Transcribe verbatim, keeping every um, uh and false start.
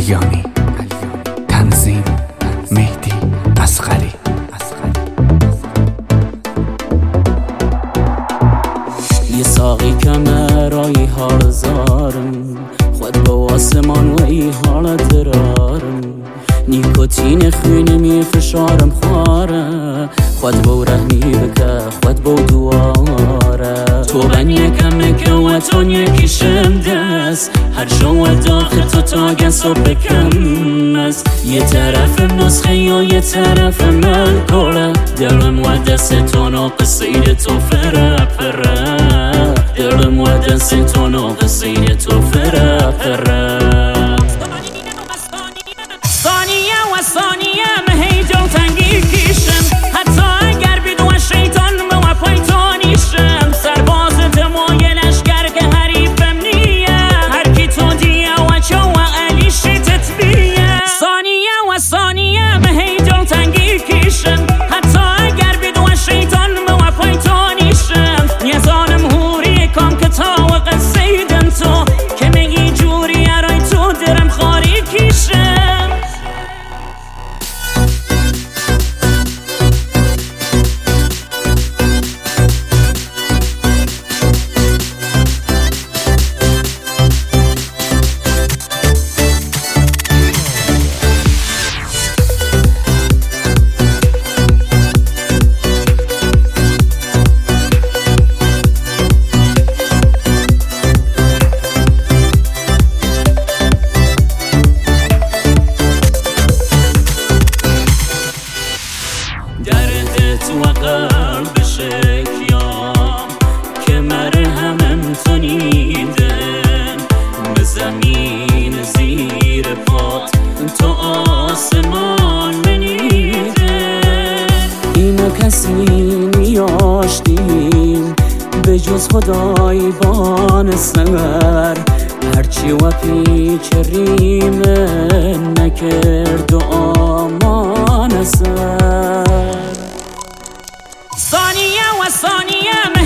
کلیانی. تنظیم مهدی اصغری. یه ساقی کمرایی حال زارم خود با آسمان و ای حال درارم نیکوتین خونه می فشارم خواره خود با رحمی بکه خود با دواره تو بن یکم که و تون یکیشم دست هر شو داخل تو تا گسو بکم است یه طرف نسخه یا یه طرف ملکوله دلم و دست تو ناقصید تو فره پره دلم و دست تو ناقصید تو فره پره ثانیه و ثانیه مهی دلتنگی کشم حتی اگر بدون شیطان و پیتانیشم سرباز دمای لشگر که حریفم نیه هر کی تو دیه و چو و علی شیطت بیه ثانیه و ثانیه مهی دلتنگی کشم حتی اگر بدون شیطان و پیتانیشم یزانم هوری کام که تا و قصیدم تو که میگی جوری ارای تو درم خاری کشم دردت و قلب شکیام که مرهمم تو نیدن به زمین زیر پات تو آسمان منیدن اینو کسی نیاشتیم به جز خدای بان سر هرچی و پیچ ریمن نکرد و آمان سر ثانیه و ثانیه